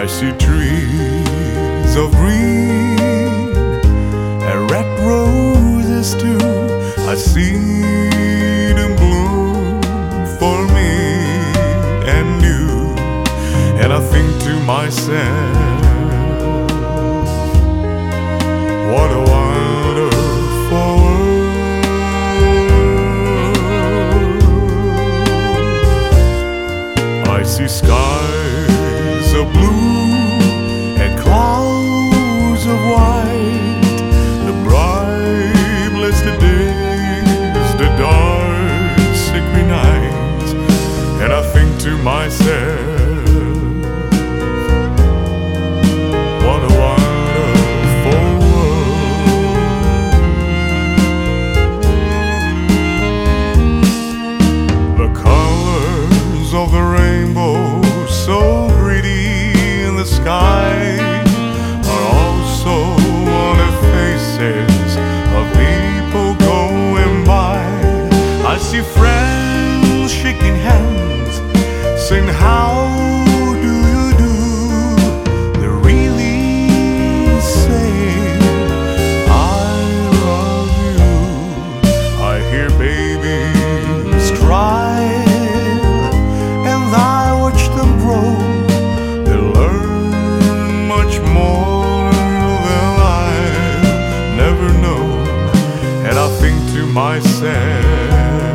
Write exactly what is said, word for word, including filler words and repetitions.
see trees of green and red roses too. I see them bloom for me and you, and I think to myself, what a wonderful world. I see skies of blue and clouds of white, the bright blessed days, the dark secret nights, and I think to myself, what a wonderful world. The colors of the rainbow, so pretty in the sky, are also on the faces of people going by. I see friends shaking hands, saying how do you do. They really say I love you. I hear babies cry and I watch them grow. They learn much more than I've never known, and I think to myself,